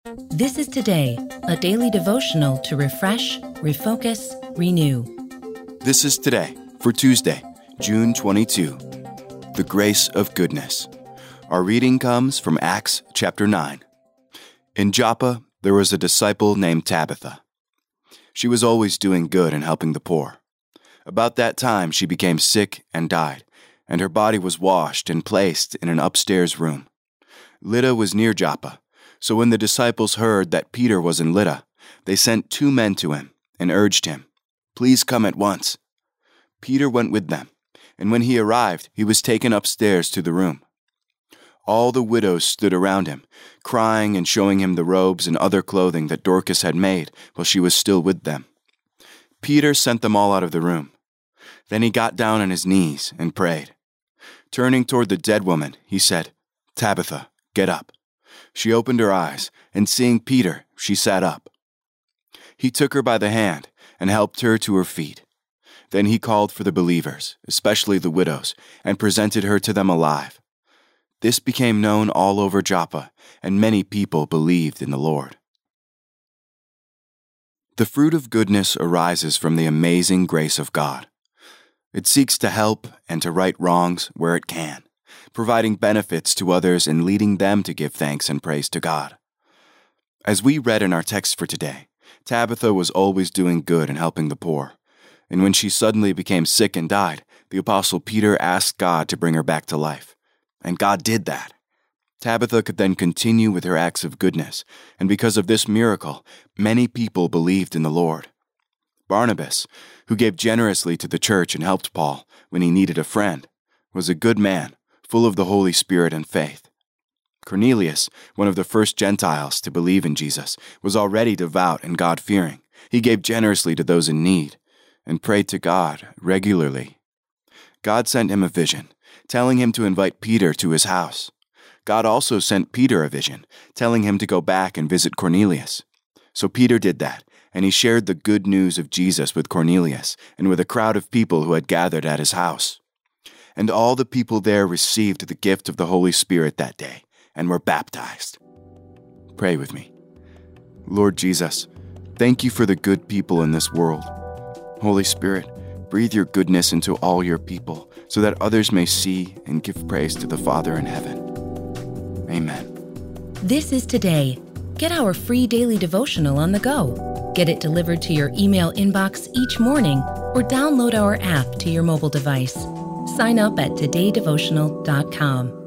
This is Today, a daily devotional to refresh, refocus, renew. This is Today for Tuesday, June 22. The Grace of Goodness. Our reading comes from Acts chapter 9. In Joppa, there was a disciple named Tabitha. She was always doing good and helping the poor. About that time, she became sick and died, and her body was washed and placed in an upstairs room. Lydda was near Joppa, so when the disciples heard that Peter was in Lydda, they sent 2 men to him and urged him, "Please come at once." Peter went with them, and when he arrived, he was taken upstairs to the room. All the widows stood around him, crying and showing him the robes and other clothing that Dorcas had made while she was still with them. Peter sent them all out of the room. Then he got down on his knees and prayed. Turning toward the dead woman, he said, "Tabitha, get up." She opened her eyes, and seeing Peter, she sat up. He took her by the hand and helped her to her feet. Then he called for the believers, especially the widows, and presented her to them alive. This became known all over Joppa, and many people believed in the Lord. The fruit of goodness arises from the amazing grace of God. It seeks to help and to right wrongs where it can, providing benefits to others and leading them to give thanks and praise to God. As we read in our text for today, Tabitha was always doing good and helping the poor. And when she suddenly became sick and died, the Apostle Peter asked God to bring her back to life. And God did that. Tabitha could then continue with her acts of goodness, and because of this miracle, many people believed in the Lord. Barnabas, who gave generously to the church and helped Paul when he needed a friend, was a good man, full of the Holy Spirit and faith. Cornelius, one of the first Gentiles to believe in Jesus, was already devout and God-fearing. He gave generously to those in need and prayed to God regularly. God sent him a vision, telling him to invite Peter to his house. God also sent Peter a vision, telling him to go back and visit Cornelius. So Peter did that, and he shared the good news of Jesus with Cornelius and with a crowd of people who had gathered at his house. And all the people there received the gift of the Holy Spirit that day and were baptized. Pray with me. Lord Jesus, thank you for the good people in this world. Holy Spirit, breathe your goodness into all your people so that others may see and give praise to the Father in heaven. Amen. This is Today. Get our free daily devotional on the go. Get it delivered to your email inbox each morning or download our app to your mobile device. Sign up at todaydevotional.com.